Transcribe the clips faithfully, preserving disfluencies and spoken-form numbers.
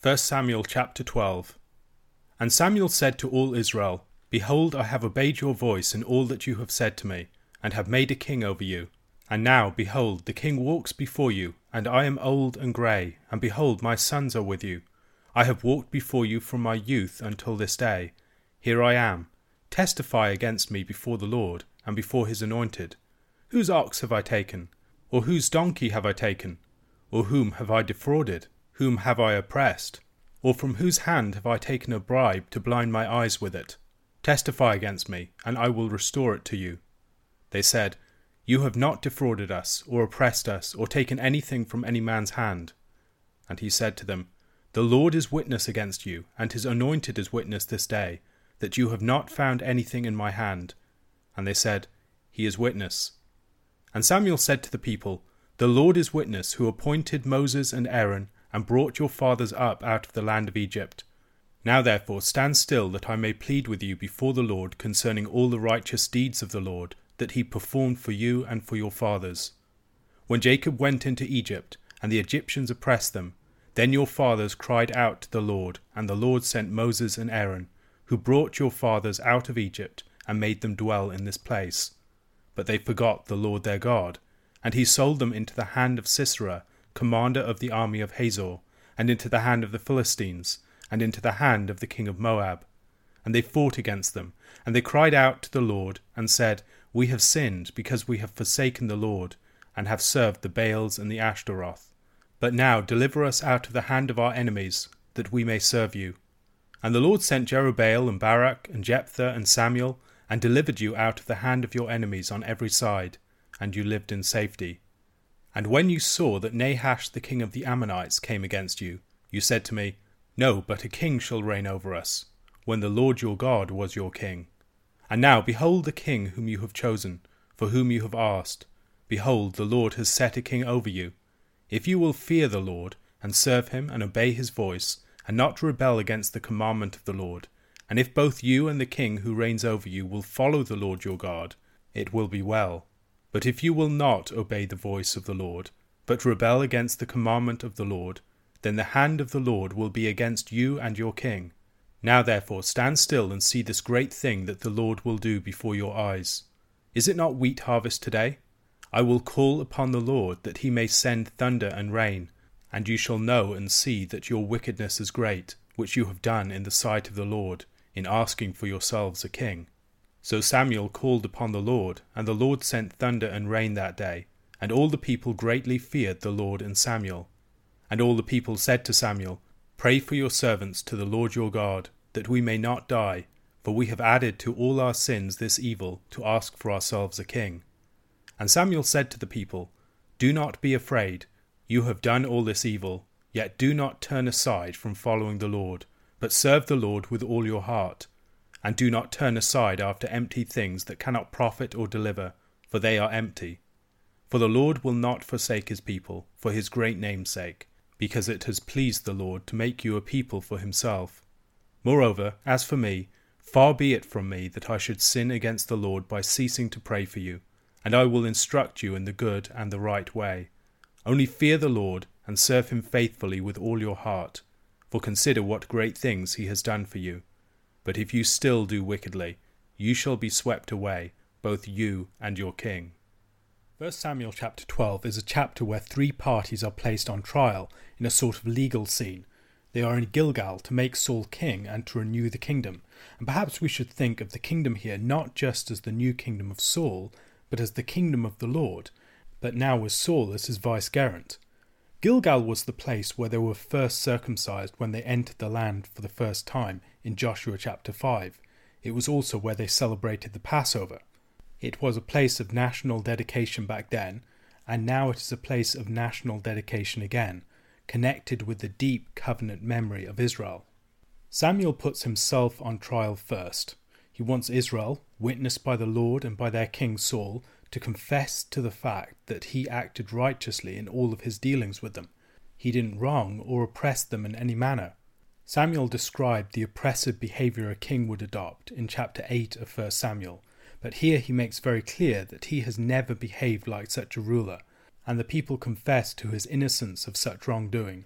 First Samuel chapter twelve. And Samuel said to all Israel, Behold, I have obeyed your voice in all that you have said to me, and have made a king over you. And now, behold, the king walks before you, and I am old and grey, and behold, my sons are with you. I have walked before you from my youth until this day. Here I am. Testify against me before the Lord, and before his anointed. Whose ox have I taken? Or whose donkey have I taken? Or whom have I defrauded? Whom have I oppressed? Or from whose hand have I taken a bribe to blind my eyes with it? Testify against me, and I will restore it to you. They said, You have not defrauded us, or oppressed us, or taken anything from any man's hand. And he said to them, The Lord is witness against you, and his anointed is witness this day, that you have not found anything in my hand. And they said, He is witness. And Samuel said to the people, The Lord is witness, who appointed Moses and Aaron, and brought your fathers up out of the land of Egypt. Now therefore stand still, that I may plead with you before the Lord concerning all the righteous deeds of the Lord, that he performed for you and for your fathers. When Jacob went into Egypt, and the Egyptians oppressed them, then your fathers cried out to the Lord, and the Lord sent Moses and Aaron, who brought your fathers out of Egypt, and made them dwell in this place. But they forgot the Lord their God, and he sold them into the hand of Sisera, commander of the army of Hazor, and into the hand of the Philistines, and into the hand of the king of Moab. And they fought against them, and they cried out to the Lord, and said, We have sinned, because we have forsaken the Lord, and have served the Baals and the Ashtaroth. But now deliver us out of the hand of our enemies, that we may serve you. And the Lord sent Jerubbaal and Barak and Jephthah and Samuel, and delivered you out of the hand of your enemies on every side, and you lived in safety. And when you saw that Nahash the king of the Ammonites came against you, you said to me, No, but a king shall reign over us, when the Lord your God was your king. And now behold the king whom you have chosen, for whom you have asked. Behold, the Lord has set a king over you. If you will fear the Lord, and serve him, and obey his voice, and not rebel against the commandment of the Lord, and if both you and the king who reigns over you will follow the Lord your God, it will be well. But if you will not obey the voice of the Lord, but rebel against the commandment of the Lord, then the hand of the Lord will be against you and your king. Now therefore stand still and see this great thing that the Lord will do before your eyes. Is it not wheat harvest today? I will call upon the Lord that he may send thunder and rain, and you shall know and see that your wickedness is great, which you have done in the sight of the Lord, in asking for yourselves a king. So Samuel called upon the Lord, and the Lord sent thunder and rain that day, and all the people greatly feared the Lord and Samuel. And all the people said to Samuel, Pray for your servants to the Lord your God, that we may not die, for we have added to all our sins this evil, to ask for ourselves a king. And Samuel said to the people, Do not be afraid, you have done all this evil, yet do not turn aside from following the Lord, but serve the Lord with all your heart. And do not turn aside after empty things that cannot profit or deliver, for they are empty. For the Lord will not forsake his people, for his great name's sake, because it has pleased the Lord to make you a people for himself. Moreover, as for me, far be it from me that I should sin against the Lord by ceasing to pray for you, and I will instruct you in the good and the right way. Only fear the Lord, and serve him faithfully with all your heart, for consider what great things he has done for you. But if you still do wickedly, you shall be swept away, both you and your king. First Samuel chapter twelve is a chapter where three parties are placed on trial in a sort of legal scene. They are in Gilgal to make Saul king and to renew the kingdom. And perhaps we should think of the kingdom here not just as the new kingdom of Saul, but as the kingdom of the Lord, but now with Saul as his vicegerent. Gilgal was the place where they were first circumcised when they entered the land for the first time in Joshua chapter five. It was also where they celebrated the Passover. It was a place of national dedication back then, and now it is a place of national dedication again, connected with the deep covenant memory of Israel. Samuel puts himself on trial first. He wants Israel, witnessed by the Lord and by their king Saul, to confess to the fact that he acted righteously in all of his dealings with them. He didn't wrong or oppress them in any manner. Samuel described the oppressive behaviour a king would adopt in chapter eight of First Samuel, but here he makes very clear that he has never behaved like such a ruler, and the people confess to his innocence of such wrongdoing.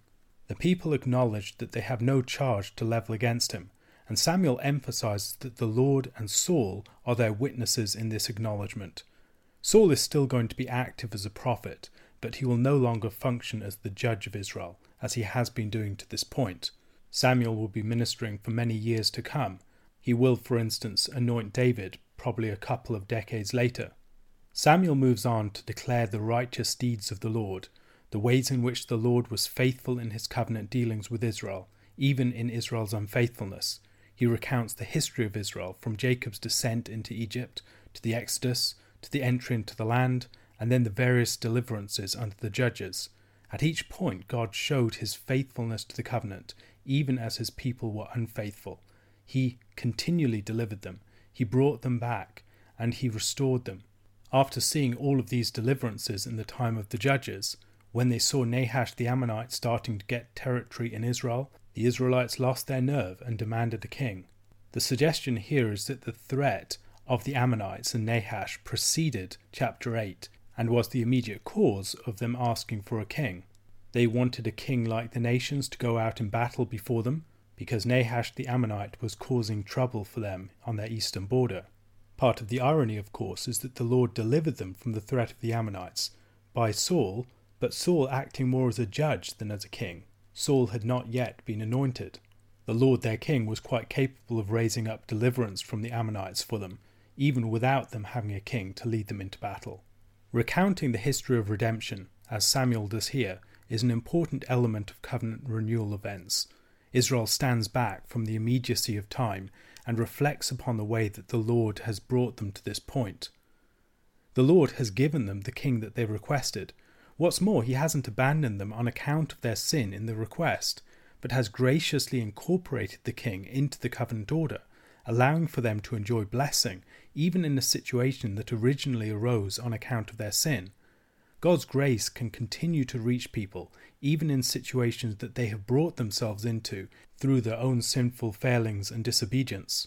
The people acknowledge that they have no charge to level against him, and Samuel emphasizes that the Lord and Saul are their witnesses in this acknowledgement. Saul is still going to be active as a prophet, but he will no longer function as the judge of Israel, as he has been doing to this point. Samuel will be ministering for many years to come. He will, for instance, anoint David, probably a couple of decades later. Samuel moves on to declare the righteous deeds of the Lord, the ways in which the Lord was faithful in his covenant dealings with Israel, even in Israel's unfaithfulness. He recounts the history of Israel from Jacob's descent into Egypt, to the Exodus, to the entry into the land, and then the various deliverances under the judges. At each point, God showed his faithfulness to the covenant, even as his people were unfaithful. He continually delivered them, he brought them back, and he restored them. After seeing all of these deliverances in the time of the judges, when they saw Nahash the Ammonite starting to get territory in Israel, the Israelites lost their nerve and demanded a king. The suggestion here is that the threat of the Ammonites and Nahash preceded chapter eight and was the immediate cause of them asking for a king. They wanted a king like the nations to go out in battle before them, because Nahash the Ammonite was causing trouble for them on their eastern border. Part of the irony, of course, is that the Lord delivered them from the threat of the Ammonites by Saul, but Saul acting more as a judge than as a king. Saul had not yet been anointed. The Lord their king was quite capable of raising up deliverance from the Ammonites for them, even without them having a king to lead them into battle. Recounting the history of redemption, as Samuel does here, is an important element of covenant renewal events. Israel stands back from the immediacy of time and reflects upon the way that the Lord has brought them to this point. The Lord has given them the king that they requested. What's more, he hasn't abandoned them on account of their sin in the request, but has graciously incorporated the king into the covenant order, allowing for them to enjoy blessing, even in a situation that originally arose on account of their sin. God's grace can continue to reach people, even in situations that they have brought themselves into through their own sinful failings and disobedience.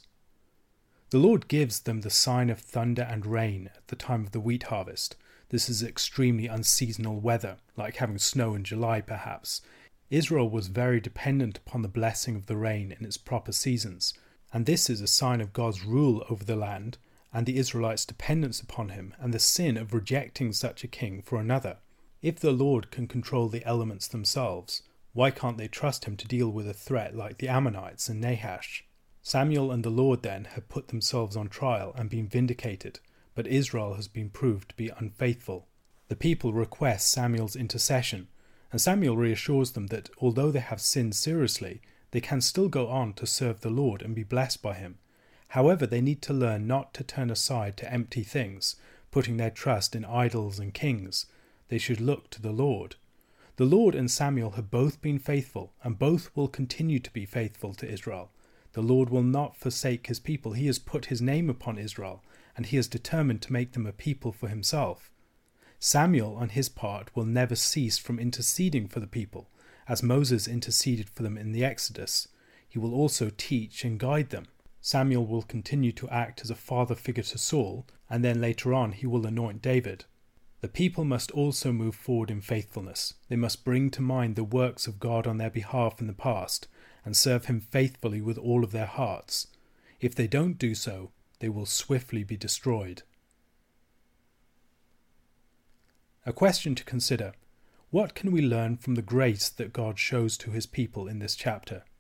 The Lord gives them the sign of thunder and rain at the time of the wheat harvest. This is extremely unseasonal weather, like having snow in July perhaps. Israel was very dependent upon the blessing of the rain in its proper seasons, and this is a sign of God's rule over the land, and the Israelites' dependence upon him, and the sin of rejecting such a king for another. If the Lord can control the elements themselves, why can't they trust him to deal with a threat like the Ammonites and Nahash? Samuel and the Lord then have put themselves on trial and been vindicated, but Israel has been proved to be unfaithful. The people request Samuel's intercession, and Samuel reassures them that although they have sinned seriously, they can still go on to serve the Lord and be blessed by him. However, they need to learn not to turn aside to empty things, putting their trust in idols and kings. They should look to the Lord. The Lord and Samuel have both been faithful, and both will continue to be faithful to Israel. The Lord will not forsake his people. He has put his name upon Israel, and he is determined to make them a people for himself. Samuel, on his part, will never cease from interceding for the people, as Moses interceded for them in the Exodus. He will also teach and guide them. Samuel will continue to act as a father figure to Saul, and then later on he will anoint David. The people must also move forward in faithfulness. They must bring to mind the works of God on their behalf in the past, and serve him faithfully with all of their hearts. If they don't do so, they will swiftly be destroyed. A question to consider: what can we learn from the grace that God shows to his people in this chapter?